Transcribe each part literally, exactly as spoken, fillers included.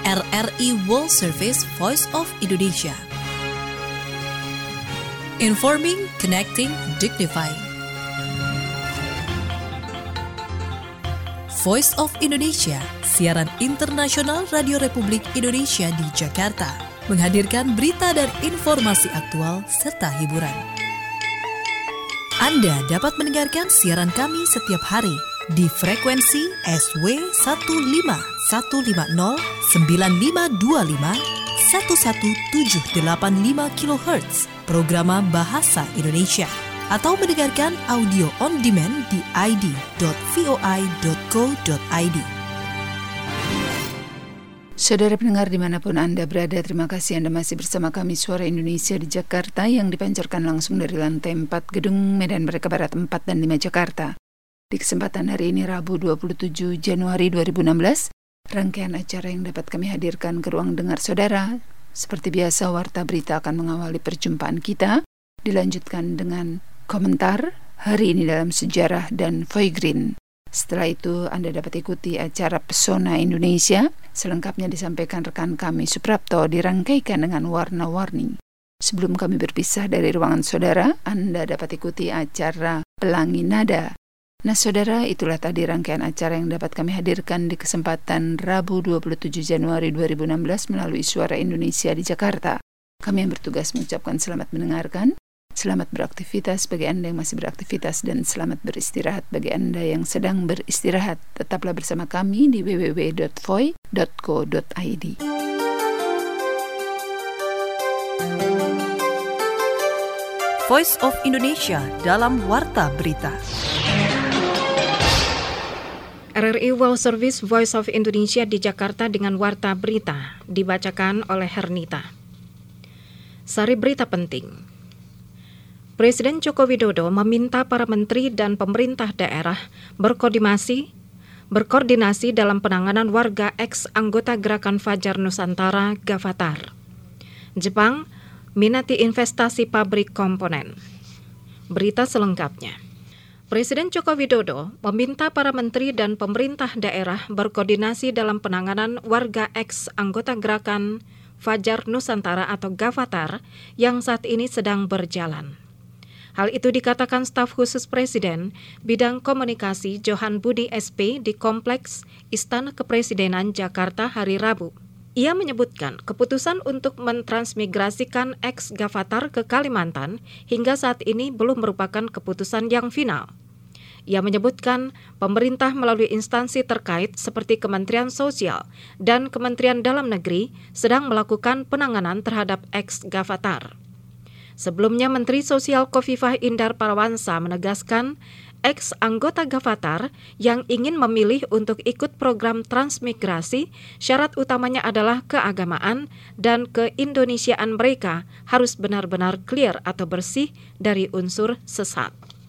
R R I World Service Voice of Indonesia. Informing, connecting, dignifying. Voice of Indonesia, siaran internasional Radio Republik Indonesia di Jakarta, menghadirkan berita dan informasi aktual serta hiburan. Anda dapat mendengarkan siaran kami setiap hari di frekuensi S W satu lima satu lima nol sembilan lima dua lima satu satu tujuh delapan lima kilohertz Programa Bahasa Indonesia, atau mendengarkan audio on demand di i d dot voi dot co dot i d. Saudara pendengar dimanapun Anda berada, terima kasih Anda masih bersama kami Suara Indonesia di Jakarta yang dipancarkan langsung dari lantai empat Gedung Medan Merdeka Barat empat dan lima Jakarta. Di kesempatan hari ini Rabu dua puluh tujuh Januari dua ribu enam belas, rangkaian acara yang dapat kami hadirkan ke ruang dengar saudara. Seperti biasa, Warta Berita akan mengawali perjumpaan kita, dilanjutkan dengan komentar hari ini dalam sejarah dan Voigreen. Setelah itu Anda dapat ikuti acara Pesona Indonesia, selengkapnya disampaikan rekan kami Suprapto, dirangkaikan dengan warna-warni. Sebelum kami berpisah dari ruangan saudara, Anda dapat ikuti acara Pelangi Nada. Nah saudara, itulah tadi rangkaian acara yang dapat kami hadirkan di kesempatan Rabu dua puluh tujuh Januari dua ribu enam belas melalui Suara Indonesia di Jakarta. Kami yang bertugas mengucapkan selamat mendengarkan, selamat beraktivitas bagi Anda yang masih beraktivitas, dan selamat beristirahat bagi Anda yang sedang beristirahat. Tetaplah bersama kami di w w w dot voi dot co dot i d. Voice of Indonesia dalam Warta Berita. R R I World Service Voice of Indonesia di Jakarta dengan Warta Berita, dibacakan oleh Hernita. Sari berita penting. Presiden Joko Widodo meminta para menteri dan pemerintah daerah berkoordinasi, berkoordinasi dalam penanganan warga ex-anggota Gerakan Fajar Nusantara Gavatar. Jepang minati investasi pabrik komponen. Berita selengkapnya. Presiden Joko Widodo meminta para menteri dan pemerintah daerah berkoordinasi dalam penanganan warga ex-anggota Gerakan Fajar Nusantara atau Gavatar yang saat ini sedang berjalan. Hal itu dikatakan staf khusus Presiden Bidang Komunikasi Johan Budi S P di Kompleks Istana Kepresidenan Jakarta hari Rabu. Ia menyebutkan keputusan untuk mentransmigrasikan ex-Gavatar ke Kalimantan hingga saat ini belum merupakan keputusan yang final. Ia menyebutkan pemerintah melalui instansi terkait seperti Kementerian Sosial dan Kementerian Dalam Negeri sedang melakukan penanganan terhadap ex-Gavatar. Sebelumnya Menteri Sosial Khofifah Indar Parawansa menegaskan ex-anggota Gavatar yang ingin memilih untuk ikut program transmigrasi, syarat utamanya adalah keagamaan dan keindonesiaan mereka harus benar-benar clear atau bersih dari unsur sesat.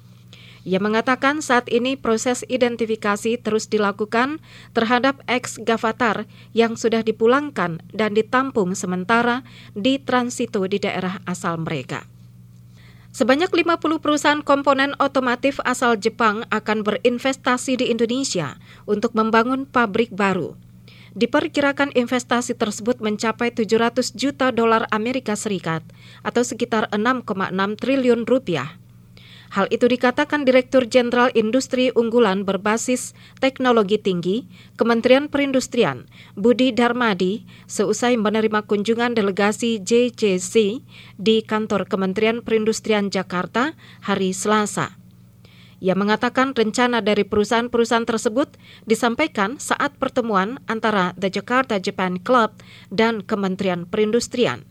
Ia mengatakan saat ini proses identifikasi terus dilakukan terhadap ex-Gavatar yang sudah dipulangkan dan ditampung sementara di transito di daerah asal mereka. Sebanyak lima puluh perusahaan komponen otomotif asal Jepang akan berinvestasi di Indonesia untuk membangun pabrik baru. Diperkirakan investasi tersebut mencapai tujuh ratus juta dolar Amerika Serikat atau sekitar enam koma enam triliun rupiah. Hal itu dikatakan Direktur Jenderal Industri Unggulan Berbasis Teknologi Tinggi, Kementerian Perindustrian, Budi Darmadi, seusai menerima kunjungan delegasi J J C di kantor Kementerian Perindustrian Jakarta hari Selasa. Ia mengatakan rencana dari perusahaan-perusahaan tersebut disampaikan saat pertemuan antara The Jakarta Japan Club dan Kementerian Perindustrian.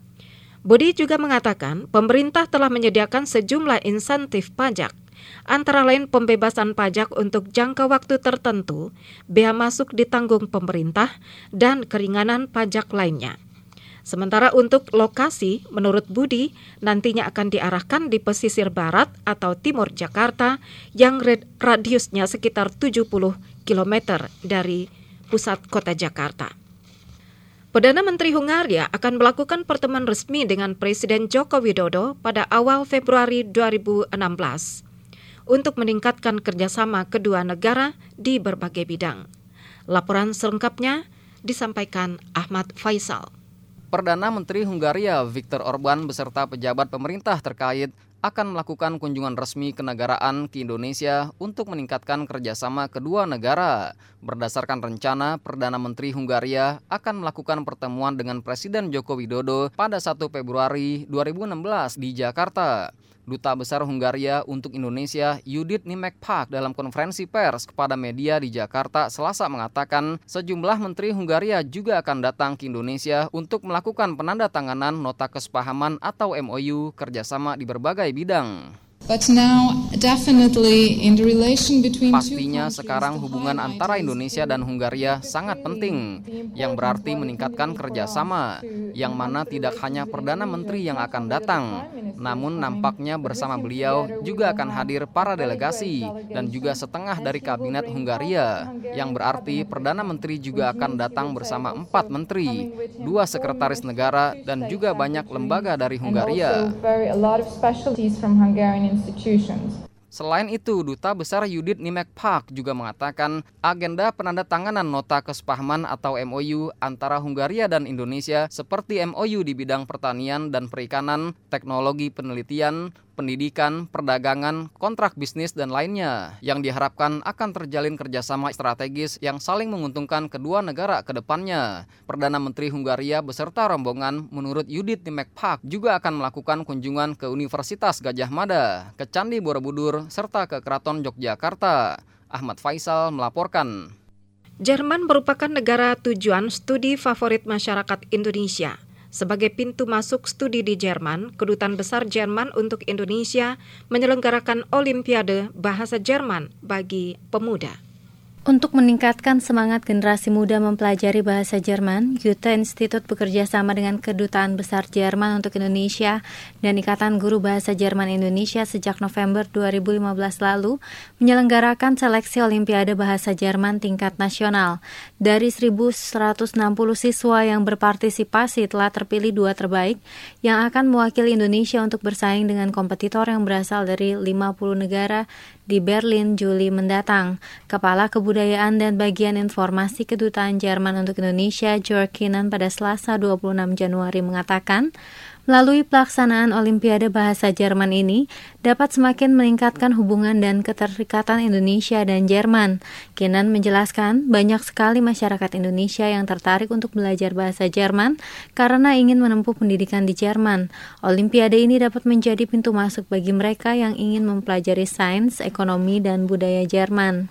Budi juga mengatakan pemerintah telah menyediakan sejumlah insentif pajak, antara lain pembebasan pajak untuk jangka waktu tertentu, bea masuk ditanggung pemerintah, dan keringanan pajak lainnya. Sementara untuk lokasi, menurut Budi, nantinya akan diarahkan di pesisir barat atau timur Jakarta yang radiusnya sekitar tujuh puluh kilometer dari pusat kota Jakarta. Perdana Menteri Hungaria akan melakukan pertemuan resmi dengan Presiden Joko Widodo pada awal Februari dua ribu enam belas untuk meningkatkan kerjasama kedua negara di berbagai bidang. Laporan selengkapnya disampaikan Ahmad Faisal. Perdana Menteri Hungaria Viktor Orban beserta pejabat pemerintah terkait akan melakukan kunjungan resmi kenegaraan ke Indonesia untuk meningkatkan kerjasama kedua negara. Berdasarkan rencana, Perdana Menteri Hungaria akan melakukan pertemuan dengan Presiden Joko Widodo pada satu Februari dua ribu enam belas di Jakarta. Duta Besar Hungaria untuk Indonesia Judith Nimek-Pak dalam konferensi pers kepada media di Jakarta Selasa mengatakan sejumlah menteri Hungaria juga akan datang ke Indonesia untuk melakukan penandatanganan nota kesepahaman atau M O U kerjasama di berbagai bidang. But now, definitely in the relation between Pastinya sekarang hubungan antara Indonesia dan Hungaria sangat penting, yang berarti meningkatkan kerjasama, yang mana tidak hanya Perdana Menteri yang akan datang, namun nampaknya bersama beliau juga akan hadir para delegasi dan juga setengah dari kabinet Hungaria, yang berarti Perdana Menteri juga akan datang bersama empat menteri, dua sekretaris negara, dan juga banyak lembaga dari Hungaria. Selain itu, Duta Besar Judith Nimek-Pak juga mengatakan agenda penandatanganan nota kesepahaman atau M O U antara Hungaria dan Indonesia seperti M O U di bidang pertanian dan perikanan, teknologi penelitian, pendidikan, perdagangan, kontrak bisnis, dan lainnya yang diharapkan akan terjalin kerjasama strategis yang saling menguntungkan kedua negara ke depannya. Perdana Menteri Hungaria beserta rombongan menurut Judith Nimek-Pak juga akan melakukan kunjungan ke Universitas Gadjah Mada, ke Candi Borobudur, serta ke Keraton Yogyakarta. Ahmad Faisal melaporkan. Jerman merupakan negara tujuan studi favorit masyarakat Indonesia. Sebagai pintu masuk studi di Jerman, Kedutaan Besar Jerman untuk Indonesia menyelenggarakan Olimpiade Bahasa Jerman bagi pemuda. Untuk meningkatkan semangat generasi muda mempelajari bahasa Jerman, Goethe Institut bekerja sama dengan Kedutaan Besar Jerman untuk Indonesia dan Ikatan Guru Bahasa Jerman Indonesia sejak November dua ribu lima belas lalu menyelenggarakan seleksi Olimpiade Bahasa Jerman tingkat nasional. Dari seribu seratus enam puluh siswa yang berpartisipasi telah terpilih dua terbaik yang akan mewakili Indonesia untuk bersaing dengan kompetitor yang berasal dari lima puluh negara di Berlin Juli mendatang. Kepala Kebudayaan dan Bagian Informasi Kedutaan Jerman untuk Indonesia, Jörg Kinan, pada Selasa dua puluh enam Januari mengatakan, melalui pelaksanaan Olimpiade Bahasa Jerman ini dapat semakin meningkatkan hubungan dan keterikatan Indonesia dan Jerman. Kinan menjelaskan, banyak sekali masyarakat Indonesia yang tertarik untuk belajar bahasa Jerman karena ingin menempuh pendidikan di Jerman. Olimpiade ini dapat menjadi pintu masuk bagi mereka yang ingin mempelajari sains, ekonomi, dan budaya Jerman.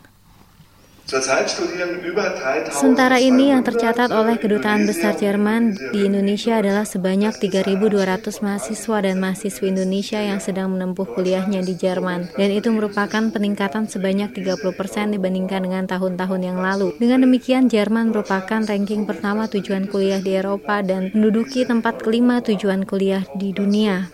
Sementara ini yang tercatat oleh Kedutaan Besar Jerman di Indonesia adalah sebanyak tiga ribu dua ratus mahasiswa dan mahasiswi Indonesia yang sedang menempuh kuliahnya di Jerman, dan itu merupakan peningkatan sebanyak tiga puluh persen dibandingkan dengan tahun-tahun yang lalu. Dengan demikian, Jerman merupakan ranking pertama tujuan kuliah di Eropa dan menduduki tempat kelima tujuan kuliah di dunia.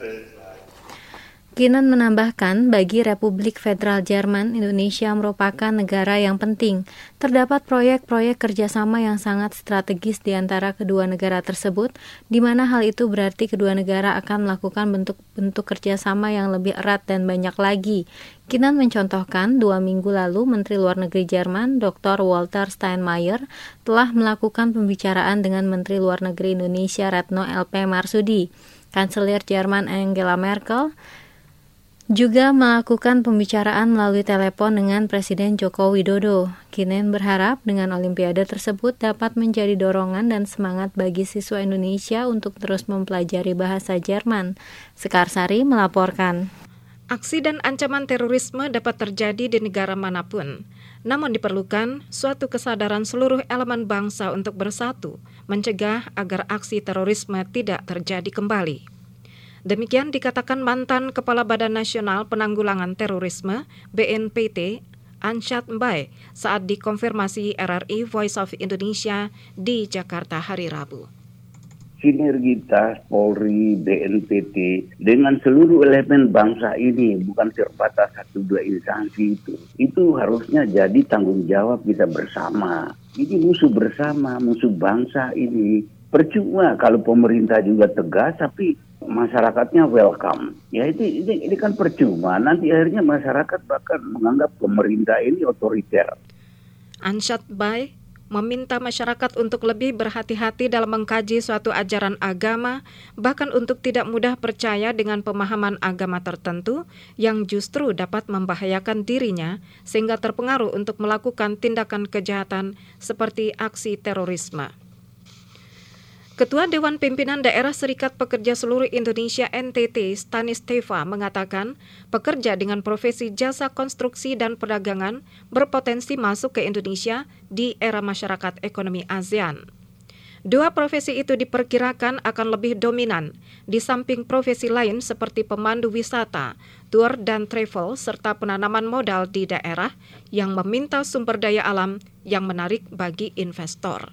Kinan menambahkan, bagi Republik Federal Jerman, Indonesia merupakan negara yang penting. Terdapat proyek-proyek kerjasama yang sangat strategis di antara kedua negara tersebut, di mana hal itu berarti kedua negara akan melakukan bentuk-bentuk kerjasama yang lebih erat dan banyak lagi. Kinan mencontohkan, dua minggu lalu Menteri Luar Negeri Jerman, Doktor Walter Steinmeier, telah melakukan pembicaraan dengan Menteri Luar Negeri Indonesia, Retno L P Marsudi. Kanselir Jerman Angela Merkel juga melakukan pembicaraan melalui telepon dengan Presiden Joko Widodo. Kinan berharap dengan Olimpiade tersebut dapat menjadi dorongan dan semangat bagi siswa Indonesia untuk terus mempelajari bahasa Jerman. Sekarsari melaporkan. Aksi dan ancaman terorisme dapat terjadi di negara manapun. Namun diperlukan suatu kesadaran seluruh elemen bangsa untuk bersatu, mencegah agar aksi terorisme tidak terjadi kembali. Demikian dikatakan mantan Kepala Badan Nasional Penanggulangan Terorisme B N P T, Ansyad Mbae, saat dikonfirmasi R R I Voice of Indonesia di Jakarta hari Rabu. Sinergitas Polri, B N P T dengan seluruh elemen bangsa ini bukan terbatas satu dua instansi itu. Itu harusnya jadi tanggung jawab kita bersama. Ini musuh bersama, musuh bangsa ini. Percuma kalau pemerintah juga tegas tapi masyarakatnya welcome. Ya itu ini, ini kan percuma. Nanti akhirnya masyarakat bahkan menganggap pemerintah ini otoriter. Ansyad Mbae meminta masyarakat untuk lebih berhati-hati dalam mengkaji suatu ajaran agama, bahkan untuk tidak mudah percaya dengan pemahaman agama tertentu yang justru dapat membahayakan dirinya sehingga terpengaruh untuk melakukan tindakan kejahatan seperti aksi terorisme. Ketua Dewan Pimpinan Daerah Serikat Pekerja Seluruh Indonesia N T T, Stanis Teva, mengatakan pekerja dengan profesi jasa konstruksi dan perdagangan berpotensi masuk ke Indonesia di era masyarakat ekonomi ASEAN. Dua profesi itu diperkirakan akan lebih dominan, di samping profesi lain seperti pemandu wisata, tour dan travel, serta penanaman modal di daerah yang meminta sumber daya alam yang menarik bagi investor.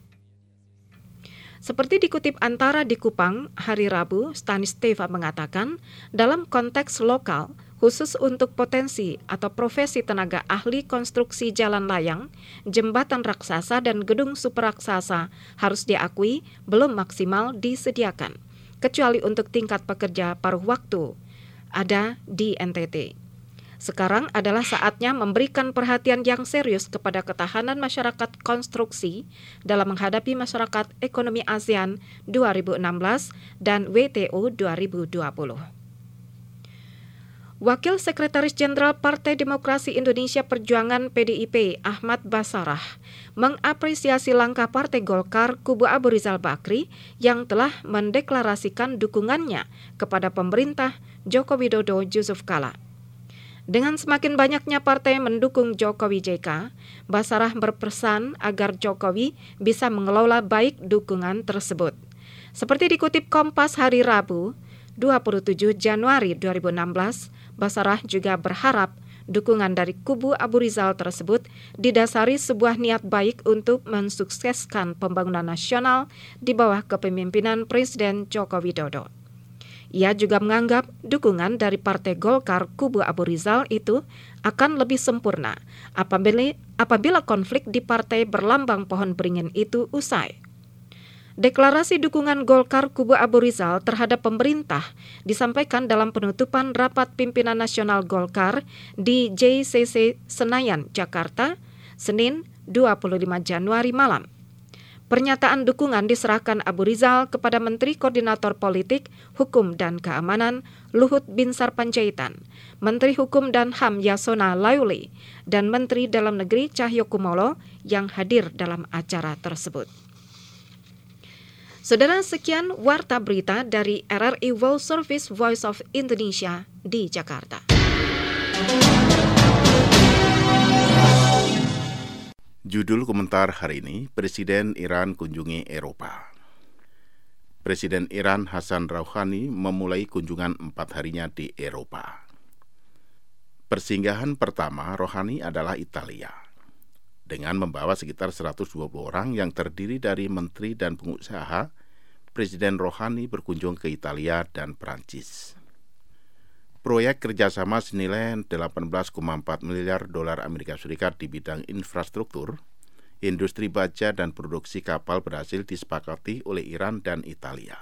Seperti dikutip Antara di Kupang, hari Rabu, Stanis Teva mengatakan, dalam konteks lokal, khusus untuk potensi atau profesi tenaga ahli konstruksi jalan layang, jembatan raksasa dan gedung super raksasa harus diakui belum maksimal disediakan, kecuali untuk tingkat pekerja paruh waktu ada di N T T. Sekarang adalah saatnya memberikan perhatian yang serius kepada ketahanan masyarakat konstruksi dalam menghadapi masyarakat ekonomi ASEAN dua ribu enam belas dan W T O dua ribu dua puluh. Wakil Sekretaris Jenderal Partai Demokrasi Indonesia Perjuangan P D I P Ahmad Basarah mengapresiasi langkah Partai Golkar kubu Abu Rizal Bakri yang telah mendeklarasikan dukungannya kepada pemerintah Joko Widodo Yusuf Kala. Dengan semakin banyaknya partai mendukung Jokowi J K, Basarah berpesan agar Jokowi bisa mengelola baik dukungan tersebut. Seperti dikutip Kompas hari Rabu, dua puluh tujuh Januari dua ribu enam belas, Basarah juga berharap dukungan dari kubu Abu Rizal tersebut didasari sebuah niat baik untuk mensukseskan pembangunan nasional di bawah kepemimpinan Presiden Joko Widodo. Ia juga menganggap dukungan dari Partai Golkar kubu Abu Rizal itu akan lebih sempurna apabila, apabila konflik di partai berlambang pohon beringin itu usai. Deklarasi dukungan Golkar kubu Abu Rizal terhadap pemerintah disampaikan dalam penutupan rapat pimpinan nasional Golkar di J C C Senayan, Jakarta, Senin dua puluh lima Januari malam. Pernyataan dukungan diserahkan Abu Rizal kepada Menteri Koordinator Politik, Hukum dan Keamanan Luhut Binsar Panjaitan, Menteri Hukum dan H A M Yasona Lauli, dan Menteri Dalam Negeri Cahyokumolo yang hadir dalam acara tersebut. Saudara, sekian Warta Berita dari R R I World Service Voice of Indonesia di Jakarta. Judul komentar hari ini, Presiden Iran kunjungi Eropa. Presiden Iran Hassan Rouhani memulai kunjungan empat harinya di Eropa. Persinggahan pertama Rouhani adalah Italia, dengan membawa sekitar seratus dua puluh orang yang terdiri dari menteri dan pengusaha. Presiden Rouhani berkunjung ke Italia dan Prancis. Proyek kerjasama senilai delapan belas koma empat miliar dolar Amerika Serikat di bidang infrastruktur, industri baja dan produksi kapal berhasil disepakati oleh Iran dan Italia.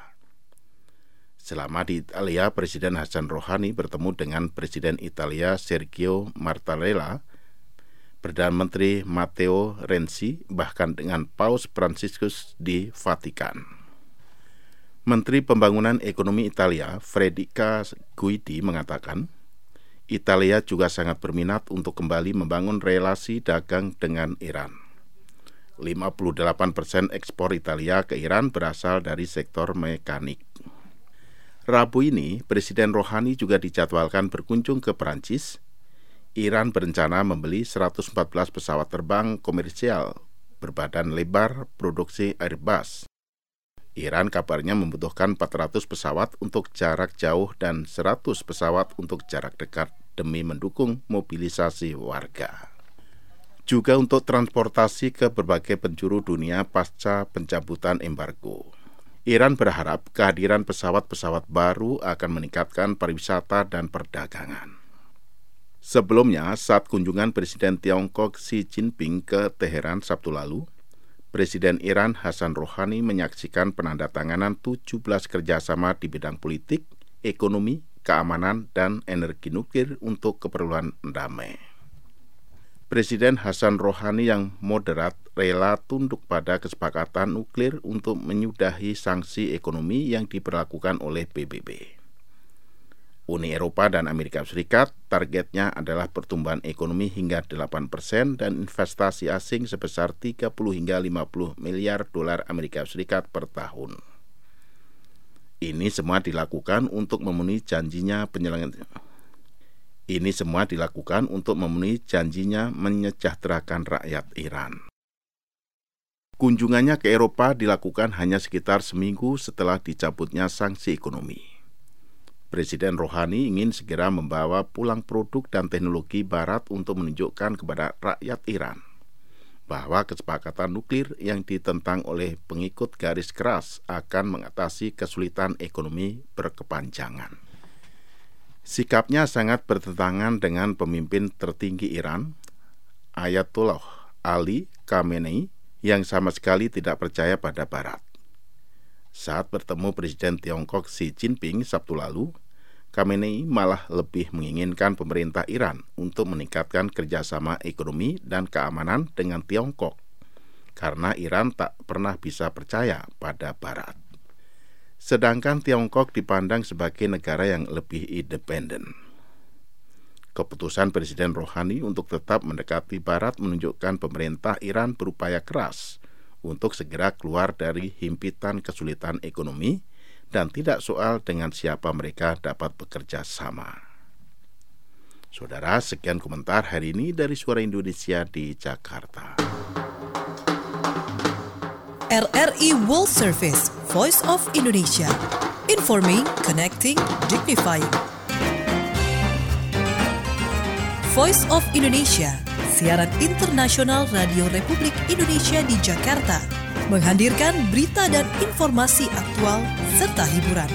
Selama di Italia, Presiden Hassan Rouhani bertemu dengan Presiden Italia Sergio Mattarella, Perdana Menteri Matteo Renzi, bahkan dengan Paus Franciscus di Vatikan. Menteri Pembangunan Ekonomi Italia, Federica Guidi, mengatakan, Italia juga sangat berminat untuk kembali membangun relasi dagang dengan Iran. lima puluh delapan persen ekspor Italia ke Iran berasal dari sektor mekanik. Rabu ini, Presiden Rouhani juga dijadwalkan berkunjung ke Perancis. Iran berencana membeli seratus empat belas pesawat terbang komersial berbadan lebar produksi Airbus. Iran kabarnya membutuhkan empat ratus pesawat untuk jarak jauh dan seratus pesawat untuk jarak dekat demi mendukung mobilisasi warga. Juga untuk transportasi ke berbagai penjuru dunia pasca pencabutan embargo. Iran berharap kehadiran pesawat-pesawat baru akan meningkatkan pariwisata dan perdagangan. Sebelumnya, saat kunjungan Presiden Tiongkok Xi Jinping ke Teheran Sabtu lalu, Presiden Iran Hassan Rouhani menyaksikan penandatanganan tujuh belas kerjasama di bidang politik, ekonomi, keamanan, dan energi nuklir untuk keperluan damai. Presiden Hassan Rouhani yang moderat rela tunduk pada kesepakatan nuklir untuk menyudahi sanksi ekonomi yang diberlakukan oleh P B B. Uni Eropa dan Amerika Serikat targetnya adalah pertumbuhan ekonomi hingga delapan persen dan investasi asing sebesar tiga puluh hingga lima puluh miliar dolar Amerika Serikat per tahun. Ini semua dilakukan untuk memenuhi janjinya penyelenggaraan. Ini semua dilakukan untuk memenuhi janjinya menyejahterakan rakyat Iran. Kunjungannya ke Eropa dilakukan hanya sekitar seminggu setelah dicabutnya sanksi ekonomi. Presiden Rouhani ingin segera membawa pulang produk dan teknologi Barat untuk menunjukkan kepada rakyat Iran bahwa kesepakatan nuklir yang ditentang oleh pengikut garis keras akan mengatasi kesulitan ekonomi berkepanjangan. Sikapnya sangat bertentangan dengan pemimpin tertinggi Iran, Ayatollah Ali Khamenei, yang sama sekali tidak percaya pada Barat. Saat bertemu Presiden Tiongkok Xi Jinping Sabtu lalu, Khamenei malah lebih menginginkan pemerintah Iran untuk meningkatkan kerjasama ekonomi dan keamanan dengan Tiongkok, karena Iran tak pernah bisa percaya pada Barat. Sedangkan Tiongkok dipandang sebagai negara yang lebih independen. Keputusan Presiden Rouhani untuk tetap mendekati Barat menunjukkan pemerintah Iran berupaya keras untuk segera keluar dari himpitan kesulitan ekonomi dan tidak soal dengan siapa mereka dapat bekerja sama. Saudara, sekian komentar hari ini dari Suara Indonesia di Jakarta. R R I World Service, Voice of Indonesia. Informing, connecting, dignifying. Voice of Indonesia, siaran internasional Radio Republik Indonesia di Jakarta, menghadirkan berita dan informasi aktual serta hiburan.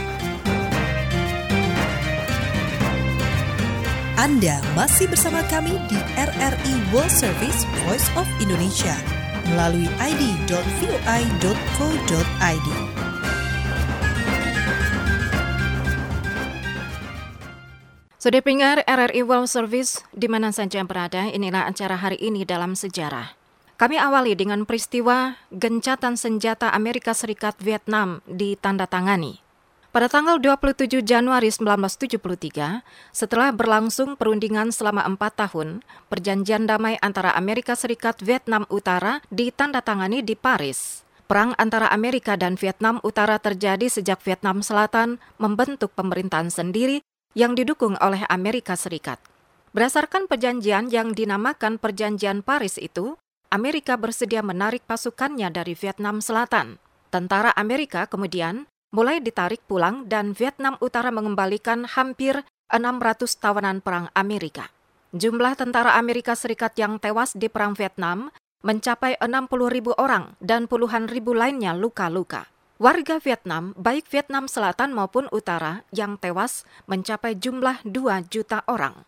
Anda masih bersama kami di R R I World Service Voice of Indonesia melalui i d dot v o i dot co dot i d. Sudah pendengar R R I World Service, di mana saja berada, inilah acara hari ini dalam sejarah. Kami awali dengan peristiwa gencatan senjata Amerika Serikat Vietnam ditandatangani. Pada tanggal dua puluh tujuh Januari seribu sembilan ratus tujuh puluh tiga, setelah berlangsung perundingan selama empat tahun, perjanjian damai antara Amerika Serikat Vietnam Utara ditandatangani di Paris. Perang antara Amerika dan Vietnam Utara terjadi sejak Vietnam Selatan membentuk pemerintahan sendiri yang didukung oleh Amerika Serikat. Berdasarkan perjanjian yang dinamakan Perjanjian Paris itu, Amerika bersedia menarik pasukannya dari Vietnam Selatan. Tentara Amerika kemudian mulai ditarik pulang dan Vietnam Utara mengembalikan hampir enam ratus tawanan perang Amerika. Jumlah tentara Amerika Serikat yang tewas di Perang Vietnam mencapai enam puluh ribu orang dan puluhan ribu lainnya luka-luka. Warga Vietnam, baik Vietnam Selatan maupun Utara, yang tewas mencapai jumlah dua juta orang.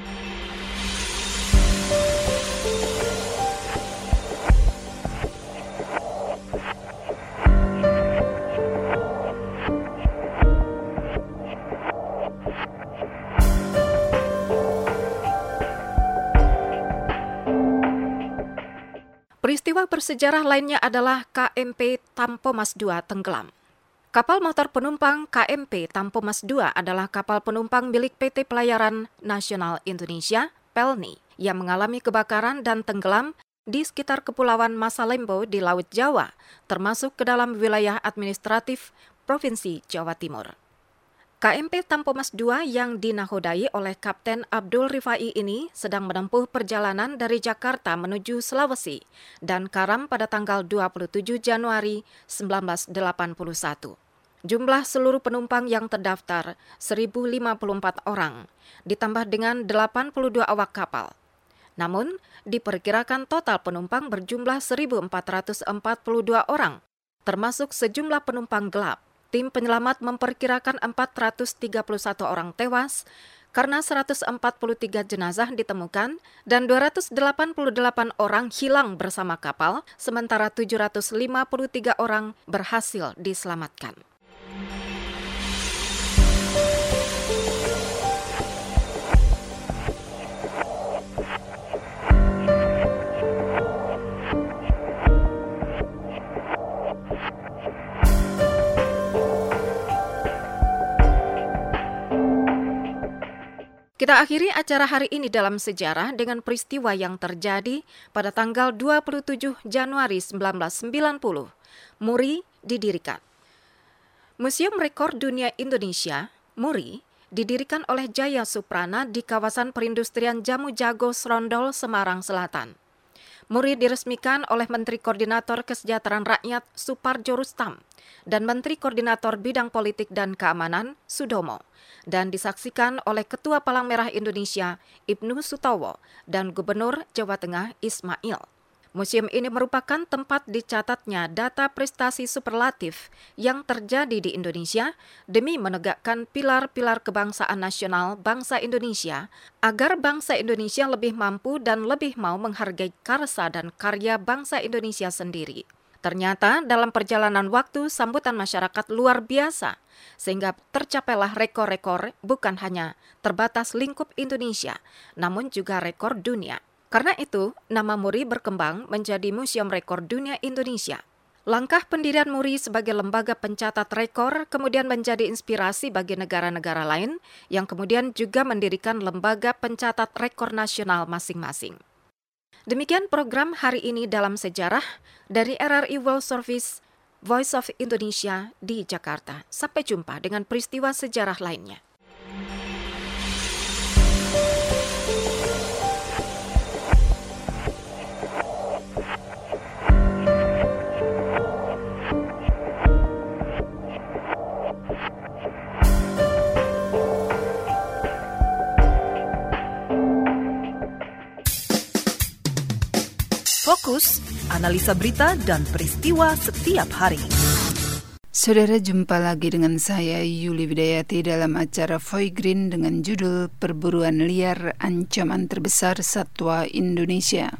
Peristiwa bersejarah lainnya adalah K M P Tampomas dua tenggelam. Kapal motor penumpang K M P Tampomas dua adalah kapal penumpang milik P T Pelayaran Nasional Indonesia, P E L N I, yang mengalami kebakaran dan tenggelam di sekitar Kepulauan Masalembo di Laut Jawa, termasuk ke dalam wilayah administratif Provinsi Jawa Timur. K M P Tampomas dua yang dinahodai oleh Kapten Abdul Rifai ini sedang menempuh perjalanan dari Jakarta menuju Sulawesi dan karam pada tanggal dua puluh tujuh Januari seribu sembilan ratus delapan puluh satu. Jumlah seluruh penumpang yang terdaftar seribu lima puluh empat orang, ditambah dengan delapan puluh dua awak kapal. Namun, diperkirakan total penumpang berjumlah seribu empat ratus empat puluh dua orang, termasuk sejumlah penumpang gelap. Tim penyelamat memperkirakan empat ratus tiga puluh satu orang tewas karena seratus empat puluh tiga jenazah ditemukan dan dua ratus delapan puluh delapan orang hilang bersama kapal, sementara tujuh ratus lima puluh tiga orang berhasil diselamatkan. Kita akhiri acara hari ini dalam sejarah dengan peristiwa yang terjadi pada tanggal dua puluh tujuh Januari seribu sembilan ratus sembilan puluh. MURI didirikan. Museum Rekor Dunia Indonesia, MURI, didirikan oleh Jaya Suprana di kawasan perindustrian Jamu Jago, Serondol, Semarang Selatan. MURI diresmikan oleh Menteri Koordinator Kesejahteraan Rakyat Suparjo Rustam dan Menteri Koordinator Bidang Politik dan Keamanan Sudomo, dan disaksikan oleh Ketua Palang Merah Indonesia Ibnu Sutowo dan Gubernur Jawa Tengah Ismail. Museum ini merupakan tempat dicatatnya data prestasi superlatif yang terjadi di Indonesia demi menegakkan pilar-pilar kebangsaan nasional bangsa Indonesia agar bangsa Indonesia lebih mampu dan lebih mau menghargai karsa dan karya bangsa Indonesia sendiri. Ternyata dalam perjalanan waktu sambutan masyarakat luar biasa sehingga tercapailah rekor-rekor bukan hanya terbatas lingkup Indonesia namun juga rekor dunia. Karena itu, nama MURI berkembang menjadi Museum Rekor Dunia Indonesia. Langkah pendirian MURI sebagai lembaga pencatat rekor kemudian menjadi inspirasi bagi negara-negara lain yang kemudian juga mendirikan lembaga pencatat rekor nasional masing-masing. Demikian program hari ini dalam sejarah dari R R I World Service Voice of Indonesia di Jakarta. Sampai jumpa dengan peristiwa sejarah lainnya. Fokus, analisa berita dan peristiwa setiap hari. Saudara, jumpa lagi dengan saya Yuli Widayati dalam acara Voice Green dengan judul Perburuan Liar Ancaman Terbesar Satwa Indonesia.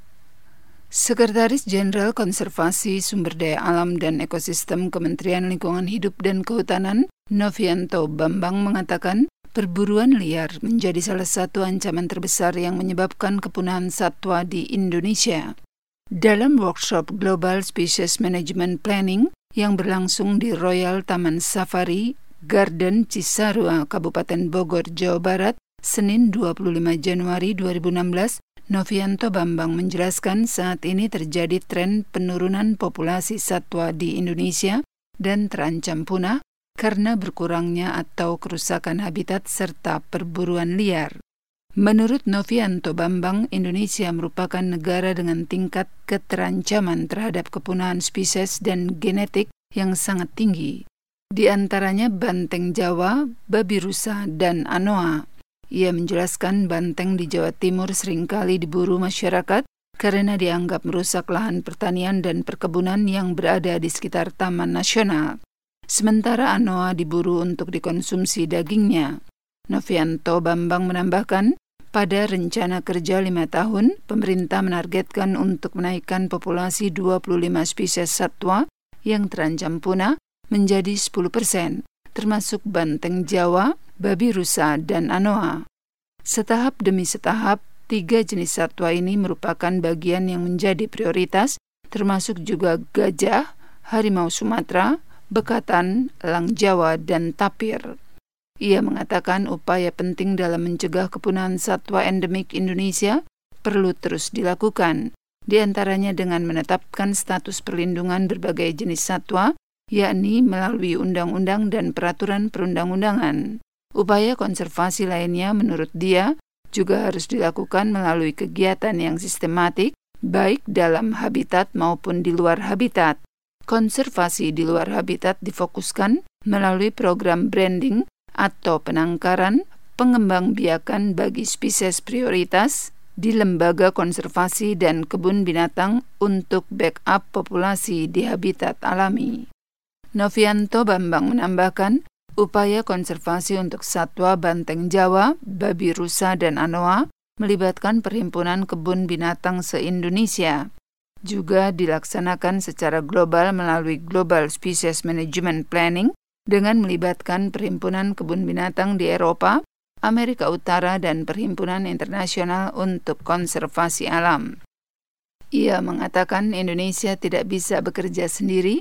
Sekretaris Jenderal Konservasi Sumber Daya Alam dan Ekosistem Kementerian Lingkungan Hidup dan Kehutanan, Novianto Bambang mengatakan, perburuan liar menjadi salah satu ancaman terbesar yang menyebabkan kepunahan satwa di Indonesia. Dalam workshop Global Species Management Planning yang berlangsung di Royal Taman Safari Garden Cisarua, Kabupaten Bogor, Jawa Barat, Senin dua puluh lima Januari dua ribu enam belas, Novianto Bambang menjelaskan saat ini terjadi tren penurunan populasi satwa di Indonesia dan terancam punah karena berkurangnya atau kerusakan habitat serta perburuan liar. Menurut Novianto Bambang, Indonesia merupakan negara dengan tingkat keterancaman terhadap kepunahan spesies dan genetik yang sangat tinggi. Di antaranya banteng Jawa, babi rusa, dan anoa. Ia menjelaskan banteng di Jawa Timur seringkali diburu masyarakat karena dianggap merusak lahan pertanian dan perkebunan yang berada di sekitar Taman Nasional. Sementara anoa diburu untuk dikonsumsi dagingnya. Novianto Bambang menambahkan, pada rencana kerja lima tahun, pemerintah menargetkan untuk menaikkan populasi dua puluh lima spesies satwa yang terancam punah menjadi sepuluh persen, termasuk banteng Jawa, babi rusa, dan anoa. Setahap demi setahap, tiga jenis satwa ini merupakan bagian yang menjadi prioritas, termasuk juga gajah, harimau Sumatera, bekatan, elang Jawa, dan tapir. Ia mengatakan upaya penting dalam mencegah kepunahan satwa endemik Indonesia perlu terus dilakukan, di antaranya dengan menetapkan status perlindungan berbagai jenis satwa, yakni melalui undang-undang dan peraturan perundang-undangan. Upaya konservasi lainnya menurut dia juga harus dilakukan melalui kegiatan yang sistematik, baik dalam habitat maupun di luar habitat. Konservasi di luar habitat difokuskan melalui program branding atau penangkaran, pengembangbiakan bagi spesies prioritas di lembaga konservasi dan kebun binatang untuk backup populasi di habitat alami. Novianto Bambang menambahkan, upaya konservasi untuk satwa banteng Jawa, babi rusa, dan anoa melibatkan Perhimpunan Kebun Binatang se-Indonesia. Juga dilaksanakan secara global melalui Global Species Management Planning dengan melibatkan Perhimpunan Kebun Binatang di Eropa, Amerika Utara, dan Perhimpunan Internasional untuk Konservasi Alam. Ia mengatakan Indonesia tidak bisa bekerja sendiri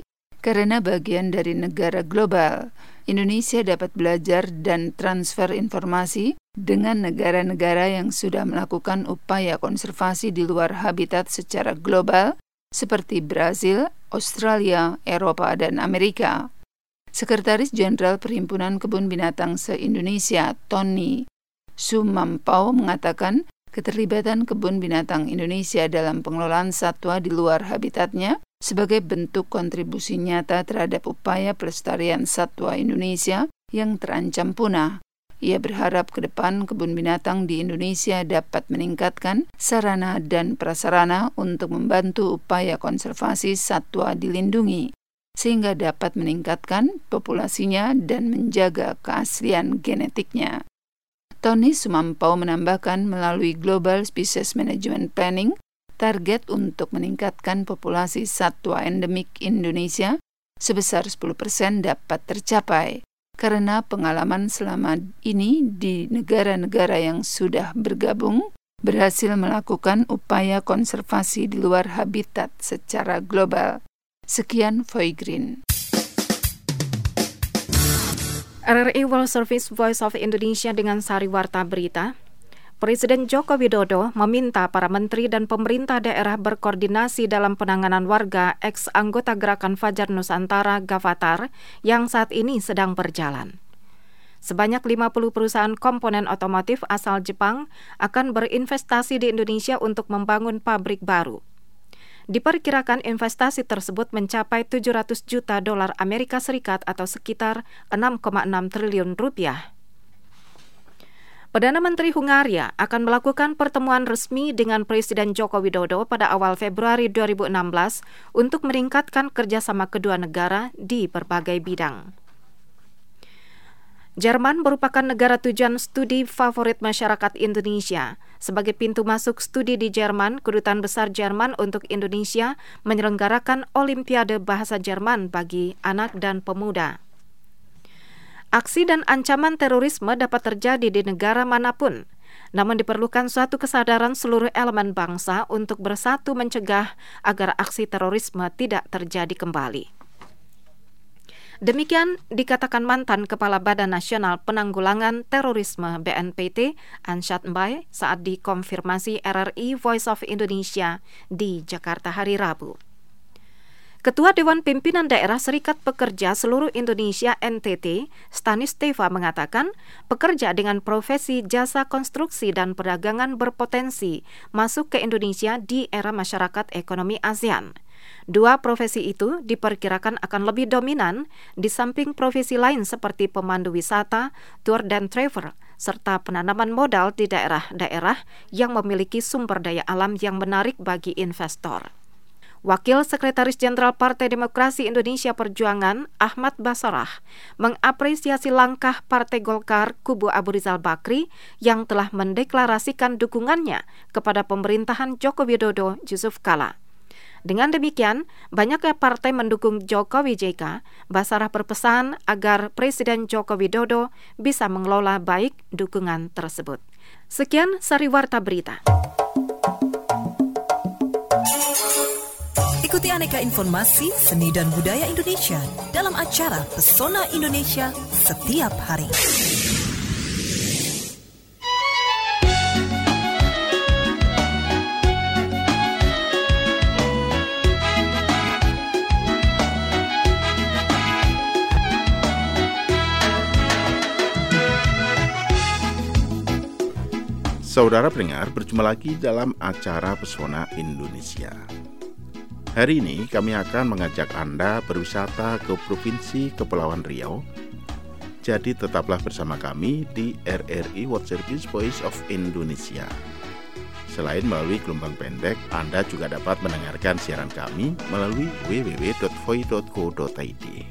Karena bagian dari negara global, Indonesia dapat belajar dan transfer informasi dengan negara-negara yang sudah melakukan upaya konservasi di luar habitat secara global, seperti Brazil, Australia, Eropa, dan Amerika. Sekretaris Jenderal Perhimpunan Kebun Binatang se-Indonesia, Tony Sumampau, mengatakan keterlibatan kebun binatang Indonesia dalam pengelolaan satwa di luar habitatnya sebagai bentuk kontribusi nyata terhadap upaya pelestarian satwa Indonesia yang terancam punah. Ia berharap ke depan kebun binatang di Indonesia dapat meningkatkan sarana dan prasarana untuk membantu upaya konservasi satwa dilindungi, sehingga dapat meningkatkan populasinya dan menjaga keaslian genetiknya. Tony Sumampau menambahkan melalui Global Species Management Planning, target untuk meningkatkan populasi satwa endemik Indonesia sebesar sepuluh persen dapat tercapai, karena pengalaman selama ini di negara-negara yang sudah bergabung berhasil melakukan upaya konservasi di luar habitat secara global. Sekian Foy Green. R R I World Service Voice of Indonesia dengan sari warta berita. Presiden Joko Widodo meminta para menteri dan pemerintah daerah berkoordinasi dalam penanganan warga ex-anggota Gerakan Fajar Nusantara Gavatar yang saat ini sedang berjalan. Sebanyak lima puluh perusahaan komponen otomotif asal Jepang akan berinvestasi di Indonesia untuk membangun pabrik baru. Diperkirakan investasi tersebut mencapai tujuh ratus juta dolar Amerika Serikat atau sekitar enam koma enam triliun rupiah. Perdana Menteri Hungaria akan melakukan pertemuan resmi dengan Presiden Joko Widodo pada awal Februari dua ribu enam belas untuk meningkatkan kerjasama kedua negara di berbagai bidang. Jerman merupakan negara tujuan studi favorit masyarakat Indonesia. Sebagai pintu masuk studi di Jerman, Kedutaan Besar Jerman untuk Indonesia menyelenggarakan Olimpiade Bahasa Jerman bagi anak dan pemuda. Aksi dan ancaman terorisme dapat terjadi di negara manapun, namun diperlukan suatu kesadaran seluruh elemen bangsa untuk bersatu mencegah agar aksi terorisme tidak terjadi kembali. Demikian dikatakan mantan Kepala Badan Nasional Penanggulangan Terorisme B N P T, Ansyad Mbae, saat dikonfirmasi R R I Voice of Indonesia di Jakarta hari Rabu. Ketua Dewan Pimpinan Daerah Serikat Pekerja Seluruh Indonesia N T T, Stanis Teva, mengatakan pekerja dengan profesi jasa konstruksi dan perdagangan berpotensi masuk ke Indonesia di era masyarakat ekonomi ASEAN. Dua profesi itu diperkirakan akan lebih dominan di samping profesi lain seperti pemandu wisata, tour dan travel, serta penanaman modal di daerah-daerah yang memiliki sumber daya alam yang menarik bagi investor. Wakil Sekretaris Jenderal Partai Demokrasi Indonesia Perjuangan, Ahmad Basarah, mengapresiasi langkah Partai Golkar kubu Abu Rizal Bakri yang telah mendeklarasikan dukungannya kepada pemerintahan Joko Widodo Yusuf Kala. Dengan demikian, banyaknya partai mendukung Jokowi J K. Basarah berpesan agar Presiden Joko Widodo bisa mengelola baik dukungan tersebut. Sekian Sari Warta Berita. Ikuti aneka informasi seni dan budaya Indonesia dalam acara Pesona Indonesia setiap hari. Saudara pendengar, berjumpa lagi dalam acara Pesona Indonesia. Hari ini kami akan mengajak Anda berwisata ke Provinsi Kepulauan Riau. Jadi tetaplah bersama kami di R R I World Service Voice of Indonesia. Selain melalui gelombang pendek, Anda juga dapat mendengarkan siaran kami melalui w w w dot voi dot co dot i d.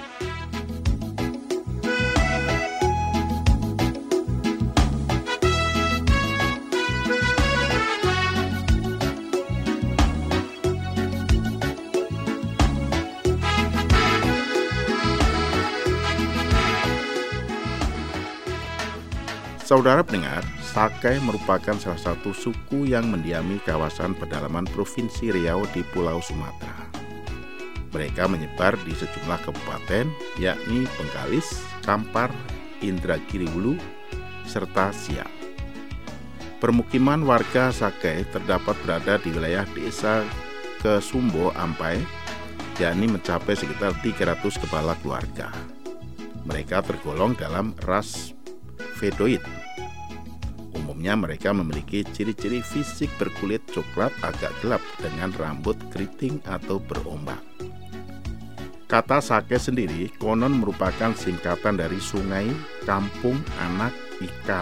Saudara pendengar, Sakai merupakan salah satu suku yang mendiami kawasan pedalaman Provinsi Riau di Pulau Sumatera. Mereka menyebar di sejumlah kabupaten, yakni Bengkalis, Kampar, Indragiri Hulu, serta Siak. Permukiman warga Sake terdapat berada di wilayah desa Kesumbo Ampai, yakni mencapai sekitar tiga ratus kepala keluarga. Mereka tergolong dalam ras Vedoid. Umumnya mereka memiliki ciri-ciri fisik berkulit coklat agak gelap dengan rambut keriting atau berombak. Kata Sake sendiri konon merupakan singkatan dari sungai, kampung, anak, ikan.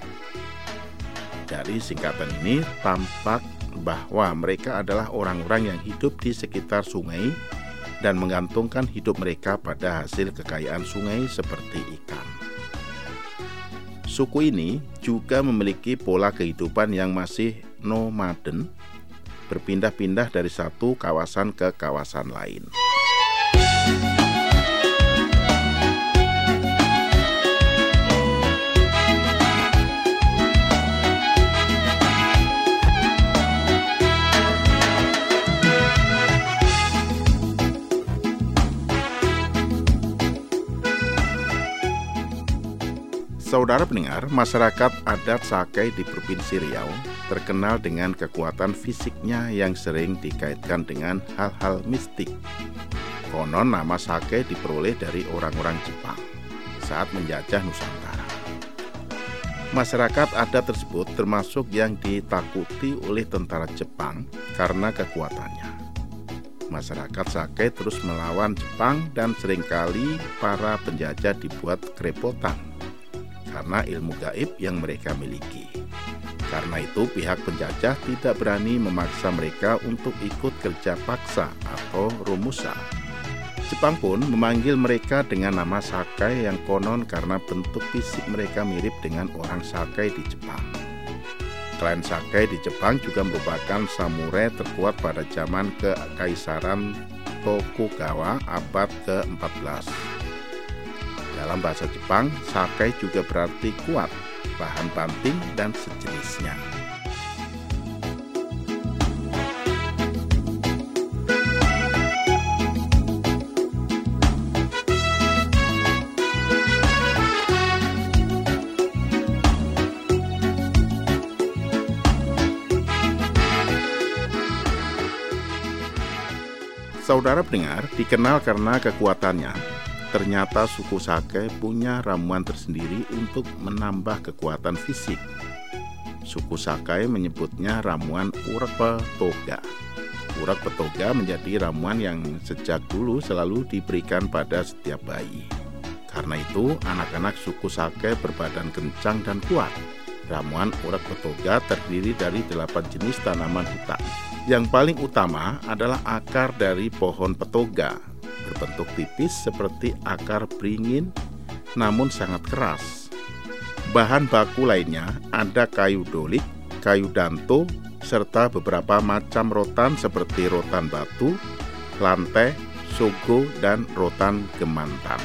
Dari singkatan ini tampak bahwa mereka adalah orang-orang yang hidup di sekitar sungai dan menggantungkan hidup mereka pada hasil kekayaan sungai seperti ikan. Suku ini juga memiliki pola kehidupan yang masih nomaden, berpindah-pindah dari satu kawasan ke kawasan lain. Saudara pendengar, masyarakat adat Sake di Provinsi Riau terkenal dengan kekuatan fisiknya yang sering dikaitkan dengan hal-hal mistik. Konon nama Sake diperoleh dari orang-orang Jepang saat menjajah Nusantara. Masyarakat adat tersebut termasuk yang ditakuti oleh tentara Jepang karena kekuatannya. Masyarakat Sake terus melawan Jepang dan seringkali para penjajah dibuat kerepotan karena ilmu gaib yang mereka miliki. Karena itu pihak penjajah tidak berani memaksa mereka untuk ikut kerja paksa atau romusa. Jepang pun memanggil mereka dengan nama Sakai yang konon karena bentuk fisik mereka mirip dengan orang Sakai di Jepang. Klan Sakai di Jepang juga merupakan samurai terkuat pada zaman Kekaisaran Tokugawa abad ke empat belas. Dalam bahasa Jepang, Sakai juga berarti kuat, bahan banting, dan sejenisnya. Saudara pendengar, dikenal karena kekuatannya. Ternyata suku Sake punya ramuan tersendiri untuk menambah kekuatan fisik. Suku Sake menyebutnya ramuan urak petoga. Urak petoga menjadi ramuan yang sejak dulu selalu diberikan pada setiap bayi. Karena itu, anak-anak suku Sake berbadan kencang dan kuat. Ramuan urak petoga terdiri dari delapan jenis tanaman hutan. Yang paling utama adalah akar dari pohon petoga, berbentuk tipis seperti akar beringin, namun sangat keras. Bahan baku lainnya ada kayu dolik, kayu danto, serta beberapa macam rotan seperti rotan batu, lantai, sogo, dan rotan gemantan.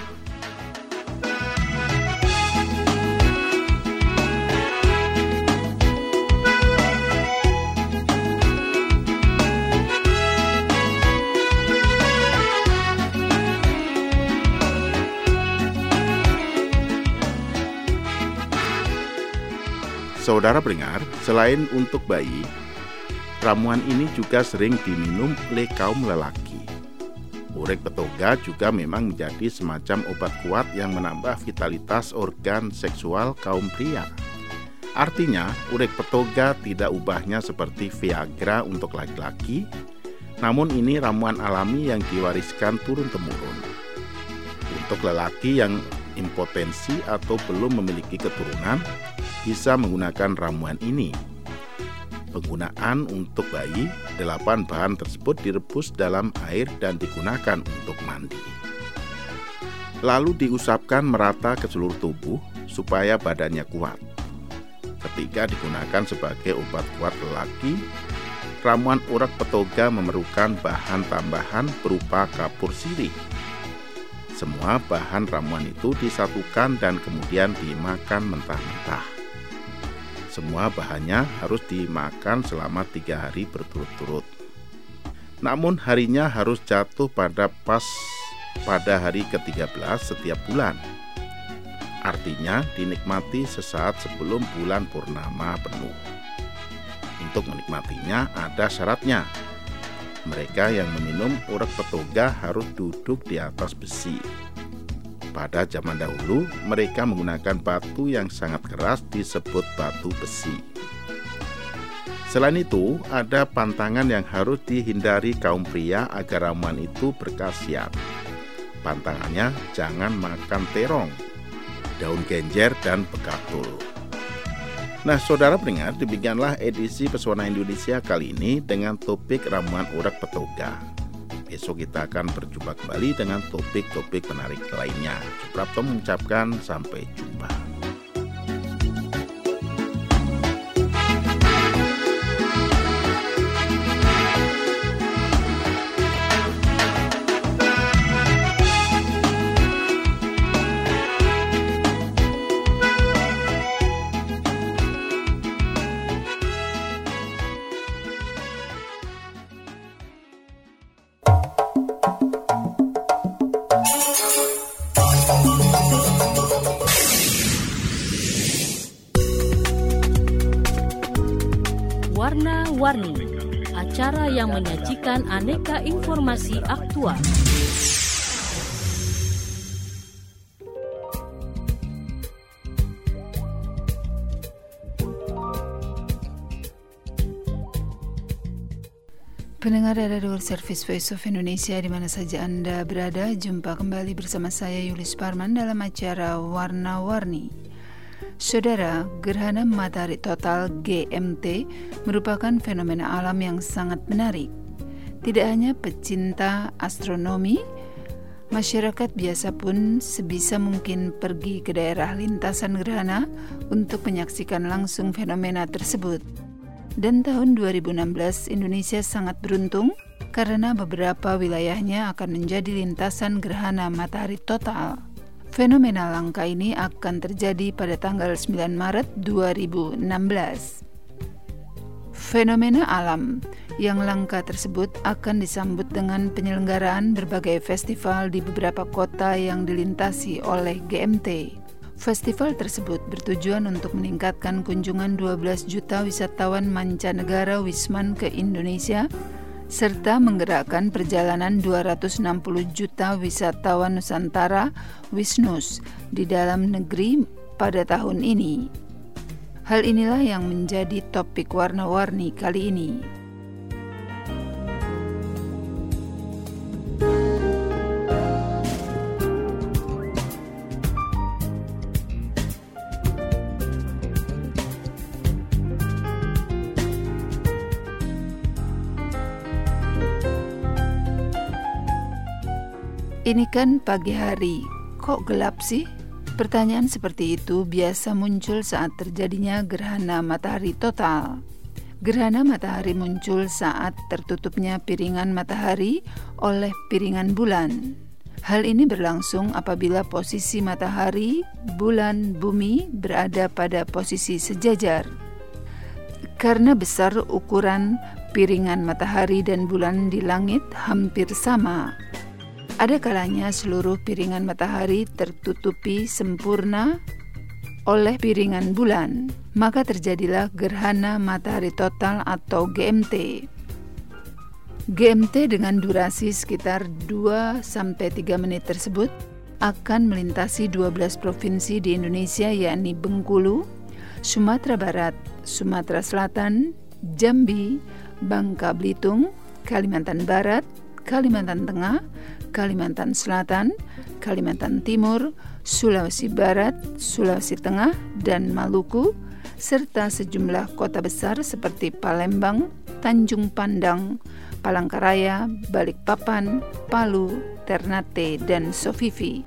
Saudara pendengar, selain untuk bayi, ramuan ini juga sering diminum oleh kaum lelaki. Urik petoga juga memang menjadi semacam obat kuat yang menambah vitalitas organ seksual kaum pria. Artinya, urik petoga tidak ubahnya seperti Viagra untuk laki-laki, namun ini ramuan alami yang diwariskan turun-temurun. Untuk lelaki yang impotensi atau belum memiliki keturunan, bisa menggunakan ramuan ini. Penggunaan untuk bayi, delapan bahan tersebut direbus dalam air dan digunakan untuk mandi. Lalu diusapkan merata ke seluruh tubuh supaya badannya kuat. Ketika digunakan sebagai obat kuat lelaki, ramuan urak petoga memerlukan bahan tambahan berupa kapur sirih. Semua bahan ramuan itu disatukan dan kemudian dimakan mentah-mentah. Semua bahannya harus dimakan selama tiga hari berturut-turut. Namun harinya harus jatuh pada pas pada hari ke tiga belas setiap bulan. Artinya dinikmati sesaat sebelum bulan purnama penuh. Untuk menikmatinya ada syaratnya. Mereka yang meminum urat petoga harus duduk di atas besi. Pada zaman dahulu, mereka menggunakan batu yang sangat keras disebut batu besi. Selain itu, ada pantangan yang harus dihindari kaum pria agar ramuan itu berkhasiat. Pantangannya jangan makan terong, daun genjer, dan bekatul. Nah, saudara pendengar, demikianlah edisi Pesona Indonesia kali ini dengan topik ramuan urat petoga. Besok kita akan berjumpa kembali dengan topik-topik menarik lainnya. Suprapto mengucapkan sampai jumpa. Warna-Warni, acara yang menyajikan aneka informasi aktual. Pendengar Radio Service Voice of Indonesia di mana saja Anda berada, jumpa kembali bersama saya Yulis Parman dalam acara Warna-Warni. Saudara, gerhana matahari total G M T merupakan fenomena alam yang sangat menarik. Tidak hanya pecinta astronomi, masyarakat biasa pun sebisa mungkin pergi ke daerah lintasan gerhana untuk menyaksikan langsung fenomena tersebut. Dan tahun dua ribu enam belas Indonesia sangat beruntung karena beberapa wilayahnya akan menjadi lintasan gerhana matahari total. Fenomena langka ini akan terjadi pada tanggal sembilan Maret dua ribu enam belas. Fenomena alam yang langka tersebut akan disambut dengan penyelenggaraan berbagai festival di beberapa kota yang dilintasi oleh G M T. Festival tersebut bertujuan untuk meningkatkan kunjungan dua belas juta wisatawan mancanegara Wisman ke Indonesia, serta menggerakkan perjalanan dua ratus enam puluh juta wisatawan Nusantara Wisnus di dalam negeri pada tahun ini. Hal inilah yang menjadi topik warna-warni kali ini. Ini kan pagi hari, kok gelap sih? Pertanyaan seperti itu biasa muncul saat terjadinya gerhana matahari total. Gerhana matahari muncul saat tertutupnya piringan matahari oleh piringan bulan. Hal ini berlangsung apabila posisi matahari, bulan, bumi berada pada posisi sejajar. Karena besar ukuran piringan matahari dan bulan di langit hampir sama, ada kalanya seluruh piringan matahari tertutupi sempurna oleh piringan bulan, maka terjadilah gerhana matahari total atau G M T. G M T dengan durasi sekitar dua sampai tiga menit tersebut akan melintasi dua belas provinsi di Indonesia, yakni Bengkulu, Sumatera Barat, Sumatera Selatan, Jambi, Bangka Belitung, Kalimantan Barat, Kalimantan Tengah, Kalimantan Selatan, Kalimantan Timur, Sulawesi Barat, Sulawesi Tengah, dan Maluku, serta sejumlah kota besar seperti Palembang, Tanjung Pandang, Palangkaraya, Balikpapan, Palu, Ternate, dan Sofifi.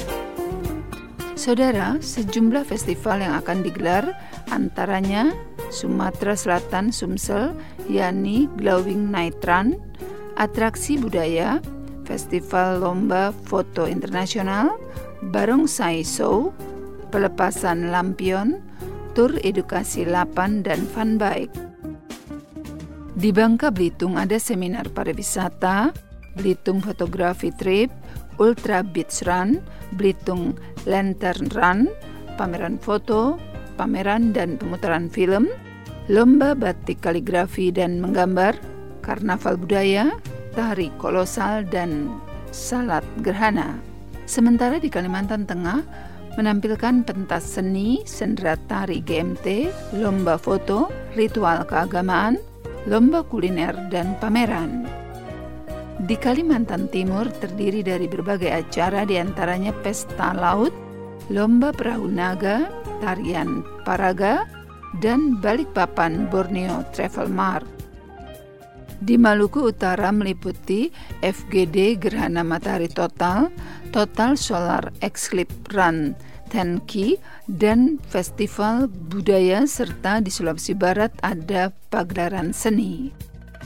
Saudara, sejumlah festival yang akan digelar antaranya Sumatera Selatan Sumsel, yakni Glowing Night Run, atraksi budaya, Festival Lomba Foto Internasional, Barongsai Show, pelepasan lampion, tur edukasi lapan dan fun bike. Di Bangka Belitung ada seminar pariwisata, Belitung Fotografi Trip, Ultra Beach Run, Belitung Lantern Run, pameran foto, pameran dan pemutaran film, lomba batik kaligrafi dan menggambar, karnaval budaya, tari kolosal dan salat gerhana. Sementara di Kalimantan Tengah menampilkan pentas seni, sendera tari G M T, lomba foto, ritual keagamaan, lomba kuliner dan pameran. Di Kalimantan Timur terdiri dari berbagai acara, diantaranya pesta laut, lomba perahu naga, tarian paraga, dan Balikpapan Borneo Travel Mart. Di Maluku Utara meliputi F G D Gerhana Matahari Total, Total Solar Eclipse Run Tenki, dan Festival Budaya, serta di Sulawesi Barat ada pagelaran seni.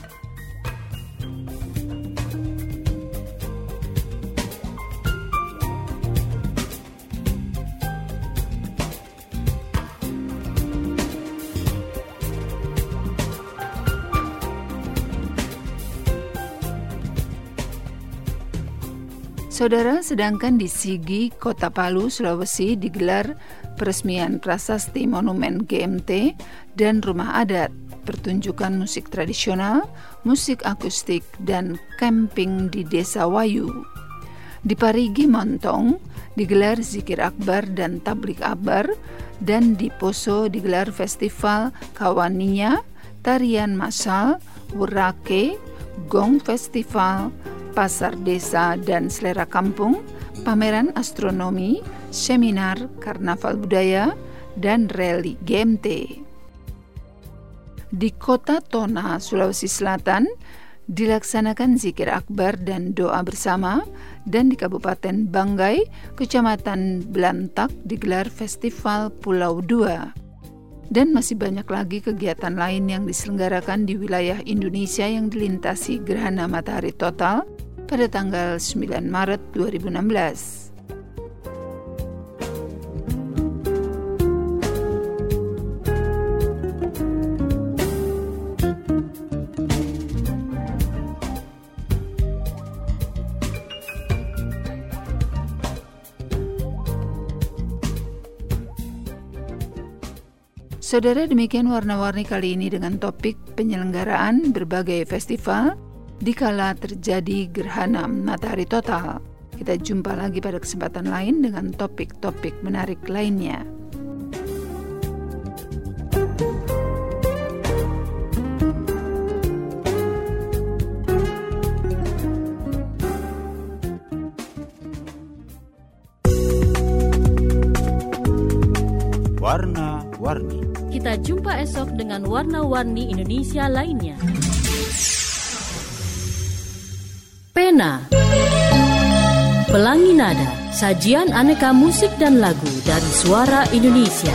Saudara, sedangkan di Sigi, Kota Palu, Sulawesi digelar peresmian prasasti monumen G M T dan rumah adat, pertunjukan musik tradisional, musik akustik, dan camping di Desa Wayu. Di Parigi, Montong digelar zikir akbar dan tablik akbar, dan di Poso digelar festival Kawania, tarian massal, Wurake, Gong Festival, pasar desa dan selera kampung, pameran astronomi, seminar, karnaval budaya, dan rally G M T. Di Kota Tona, Sulawesi Selatan, dilaksanakan zikir akbar dan doa bersama, dan di Kabupaten Banggai, Kecamatan Belantak digelar Festival Pulau Dua. Dan masih banyak lagi kegiatan lain yang diselenggarakan di wilayah Indonesia yang dilintasi gerhana matahari total pada tanggal sembilan Maret dua ribu enam belas. Saudara, demikian warna-warni kali ini dengan topik penyelenggaraan berbagai festival dikala terjadi gerhana matahari total. Kita jumpa lagi pada kesempatan lain dengan topik-topik menarik lainnya. Warna-warni. Kita jumpa esok dengan warna-warni Indonesia lainnya. Pena, Pelangi Nada, sajian aneka musik dan lagu dari Suara Indonesia.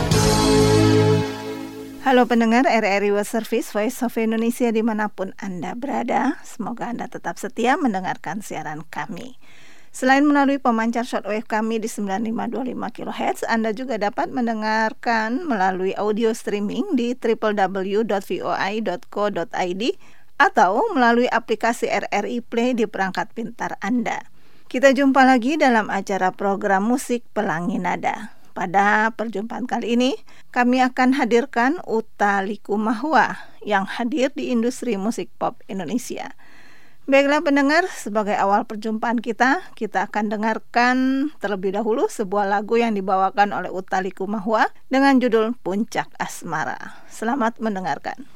Halo pendengar R R I World Service Voice of Indonesia dimanapun Anda berada, semoga Anda tetap setia mendengarkan siaran kami. Selain melalui pemancar shortwave kami di sembilan lima dua lima kilohertz, Anda juga dapat mendengarkan melalui audio streaming di w w w dot v o i dot co dot i d atau melalui aplikasi R R I Play di perangkat pintar Anda. Kita jumpa lagi dalam acara program musik Pelangi Nada. Pada perjumpaan kali ini, kami akan hadirkan Utha Likumahua yang hadir di industri musik pop Indonesia. Baiklah pendengar, sebagai awal perjumpaan kita, kita akan dengarkan terlebih dahulu sebuah lagu yang dibawakan oleh Utha Likumahua dengan judul Puncak Asmara. Selamat mendengarkan.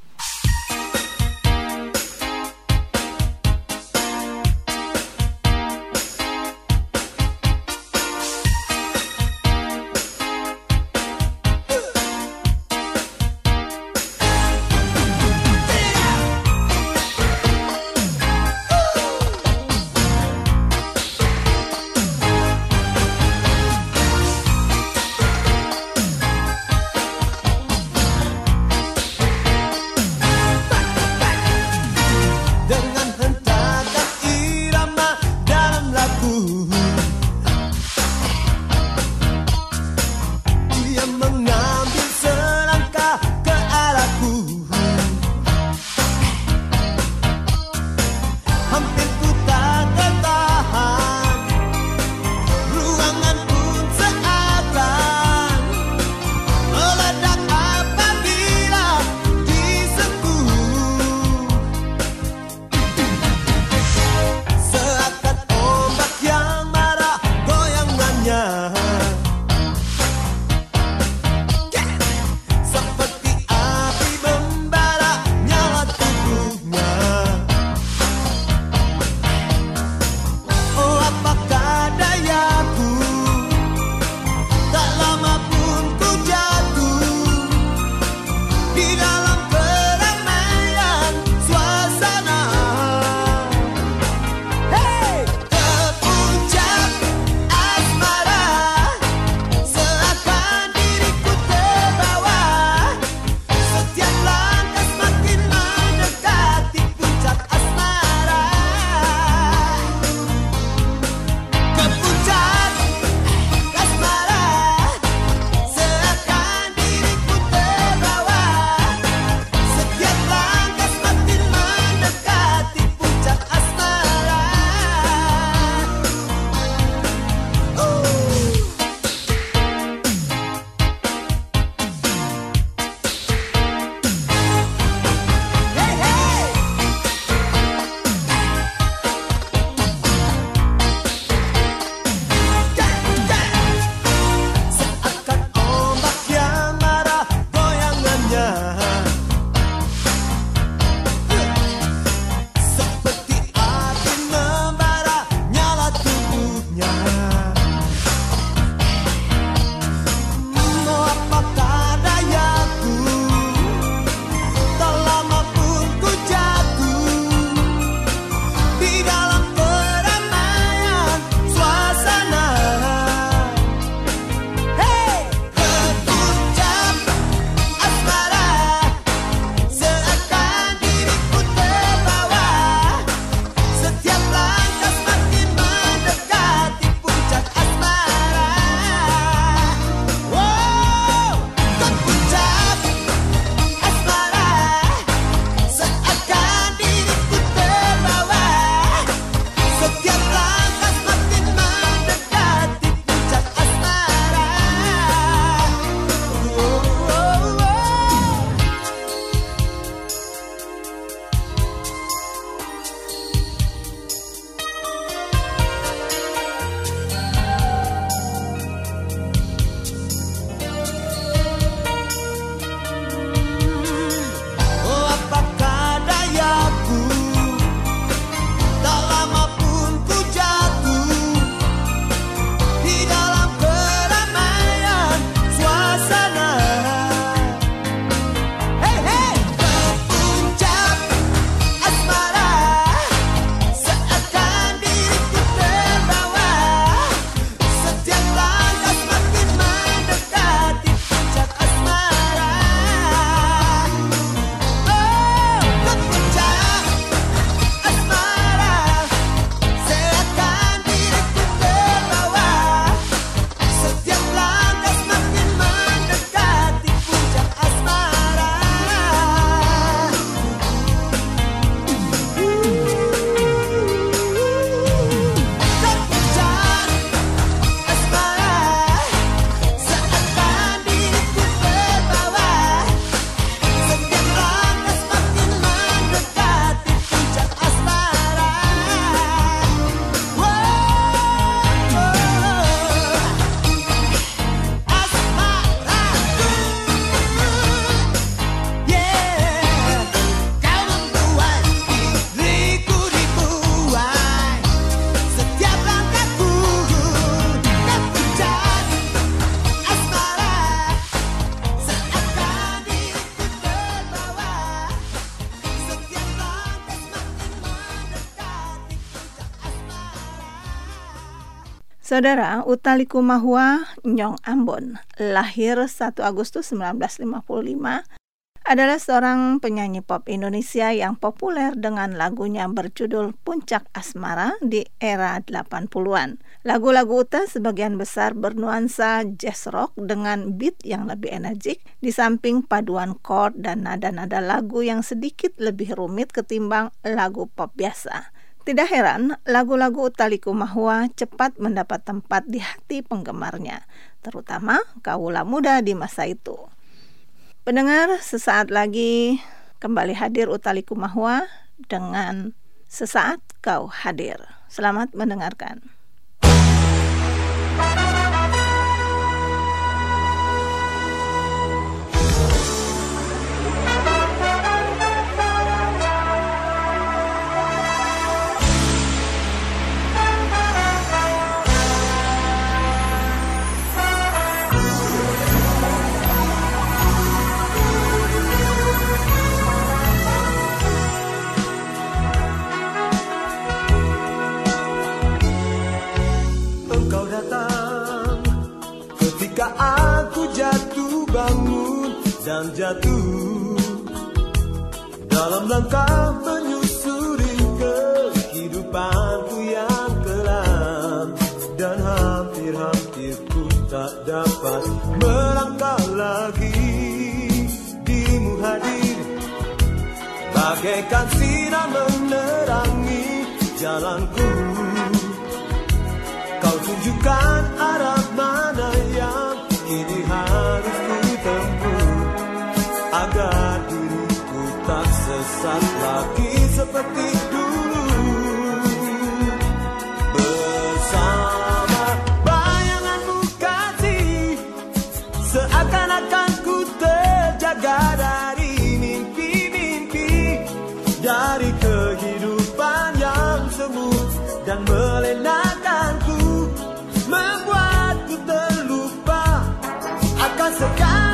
Saudara, Utha Likumahua Nyong Ambon, lahir satu Agustus sembilan belas lima puluh lima, adalah seorang penyanyi pop Indonesia yang populer dengan lagunya berjudul Puncak Asmara di era delapan puluhan. Lagu-lagu Utha sebagian besar bernuansa jazz rock dengan beat yang lebih energik, di samping paduan chord dan nada-nada lagu yang sedikit lebih rumit ketimbang lagu pop biasa. Tidak heran, lagu-lagu Utha Likumahua cepat mendapat tempat di hati penggemarnya, terutama kaula muda di masa itu. Pendengar, sesaat lagi kembali hadir Utha Likumahua dengan Sesaat Kau Hadir. Selamat mendengarkan. Dan jatuh dalam langkah menyusuri kehidupanku yang kelam, dan hampir-hampir ku tak dapat melangkah lagi. Dimu hadir bagaikan sinar menerangi jalanku. Kau tunjukkan arah mana yang kini harus ku tempuh, agar diriku tak sesat lagi seperti dulu. Bersama bayanganmu kasih, seakan-akan ku terjaga dari mimpi-mimpi, dari kehidupan yang semu dan melenakanku, membuatku terlupa akan segala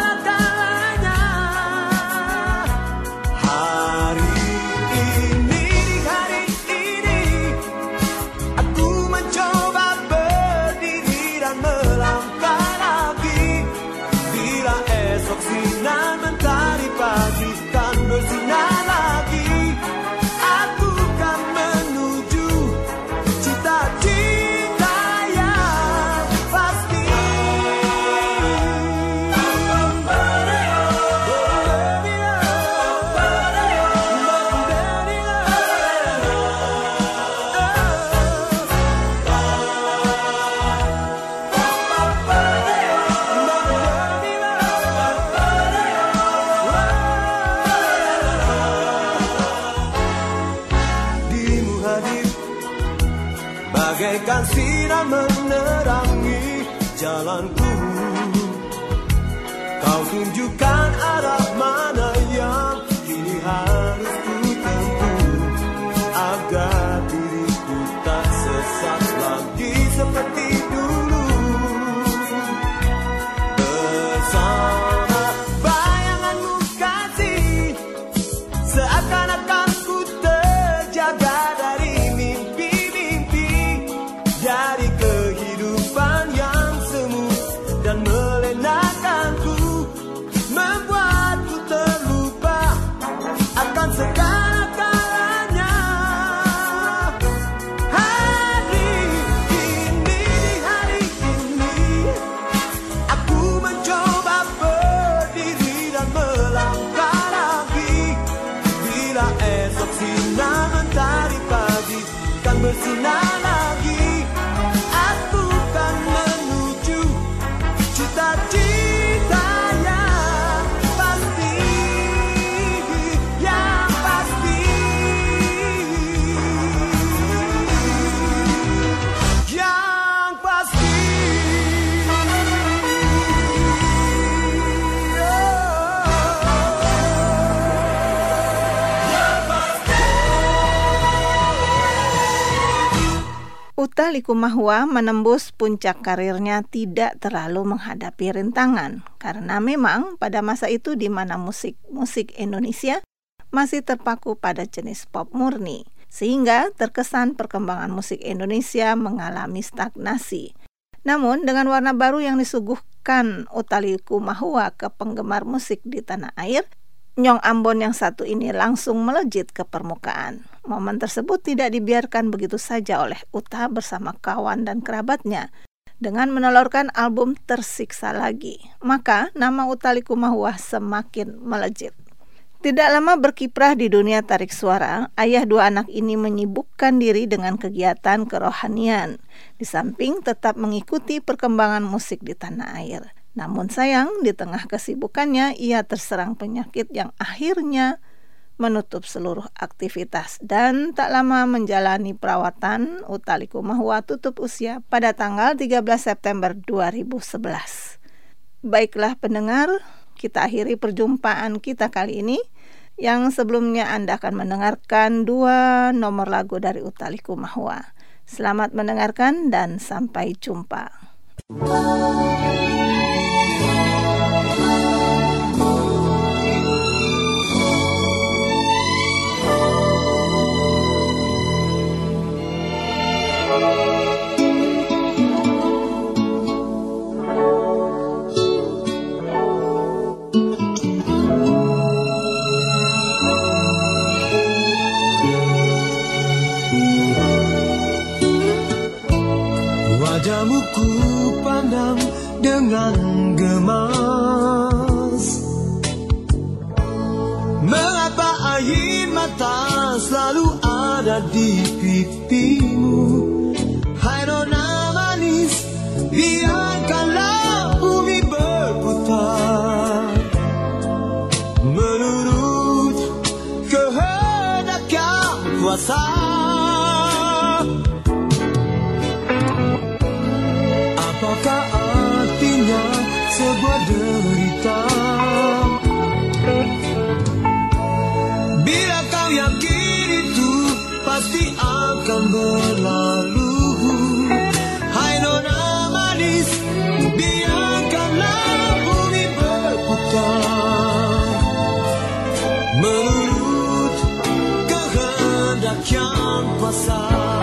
bagaikan sinar menerangi jalanku. Kau tunjukkan arah mana yang kini harus ku tempuh, agar diriku tak sesat lagi seperti dulu. Bersama bayanganmu kasih, seakan-akan ku terjaga dari dari kehidupan yang semu dan melenakanku, membuatku terlupa akan segala-galanya. Hari ini, hari ini aku mencoba berdiri dan melangkah lagi. Bila esok sinar mentari pagi kan bersinar lagi, Utha Likumahua menembus puncak karirnya tidak terlalu menghadapi rintangan, karena memang pada masa itu di mana musik musik Indonesia masih terpaku pada jenis pop murni, sehingga terkesan perkembangan musik Indonesia mengalami stagnasi. Namun dengan warna baru yang disuguhkan Utha Likumahuwa ke penggemar musik di tanah air, Nyong Ambon yang satu ini langsung melejit ke permukaan. Momen tersebut tidak dibiarkan begitu saja oleh Utha bersama kawan dan kerabatnya dengan menelurkan album Tersiksa Lagi. Maka nama Utha Likumahuwa semakin melejit. Tidak lama berkiprah di dunia tarik suara, ayah dua anak ini menyibukkan diri dengan kegiatan kerohanian, di samping tetap mengikuti perkembangan musik di tanah air. Namun sayang, di tengah kesibukannya, ia terserang penyakit yang akhirnya menutup seluruh aktivitas. Dan tak lama menjalani perawatan, Utha Likumahuwa tutup usia pada tanggal tiga belas September dua ribu sebelas. Baiklah pendengar, kita akhiri perjumpaan kita kali ini. Yang sebelumnya Anda akan mendengarkan dua nomor lagu dari Utha Likumahuwa. Selamat mendengarkan dan sampai jumpa. Wajahmu ku pandang dengan gemas. Mengapa air mata selalu ada di pipimu? Hai nona manis, biarkanlah bumi berputar menurut kehendak yang kuasa. Apakah artinya sebuah derita bila kau yakin itu pasti akan berlalu? Hai nona manis, biarkanlah bumi berputar menurut kehendak yang kuasa.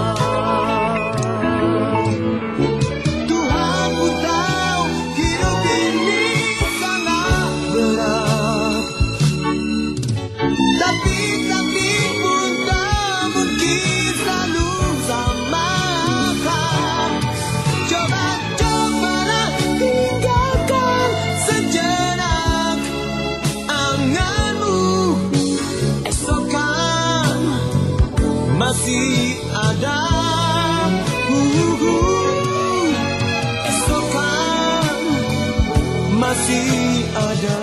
Masih ada, uh, uh, esok kan masih ada.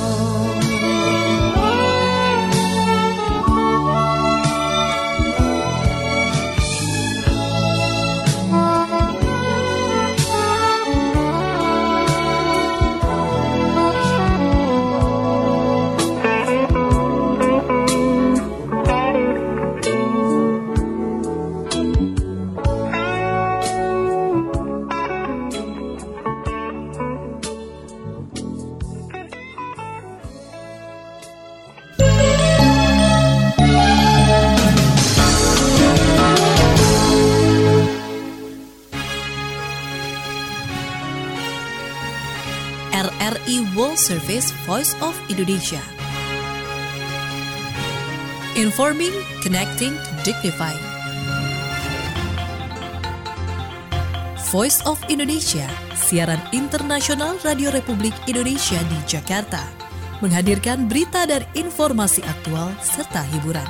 R R I World Service Voice of Indonesia. Informing, connecting, dignifying. Voice of Indonesia, siaran internasional Radio Republik Indonesia di Jakarta, menghadirkan berita dan informasi aktual serta hiburan.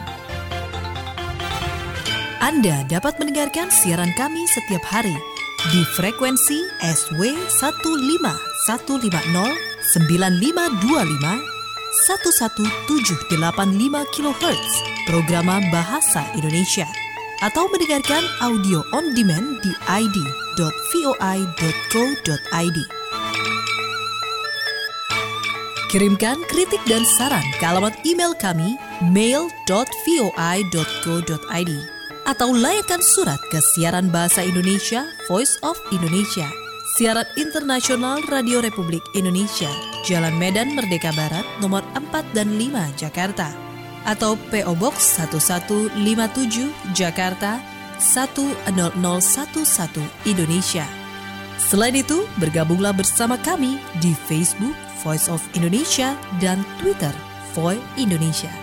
Anda dapat mendengarkan siaran kami setiap hari di frekuensi S W satu lima satu lima nol sembilan lima dua lima satu satu tujuh delapan lima kilohertz program Bahasa Indonesia, atau mendengarkan audio on demand di i d dot voi dot co dot i d. Kirimkan kritik dan saran ke alamat email kami mail dot voi dot co dot i d atau layangkan surat ke siaran Bahasa Indonesia Voice of Indonesia, siaran internasional Radio Republik Indonesia, Jalan Medan Merdeka Barat nomor empat dan lima Jakarta, atau P O Box satu satu lima tujuh Jakarta satu nol nol satu satu Indonesia. Selain itu, bergabunglah bersama kami di Facebook Voice of Indonesia dan Twitter Voi Indonesia.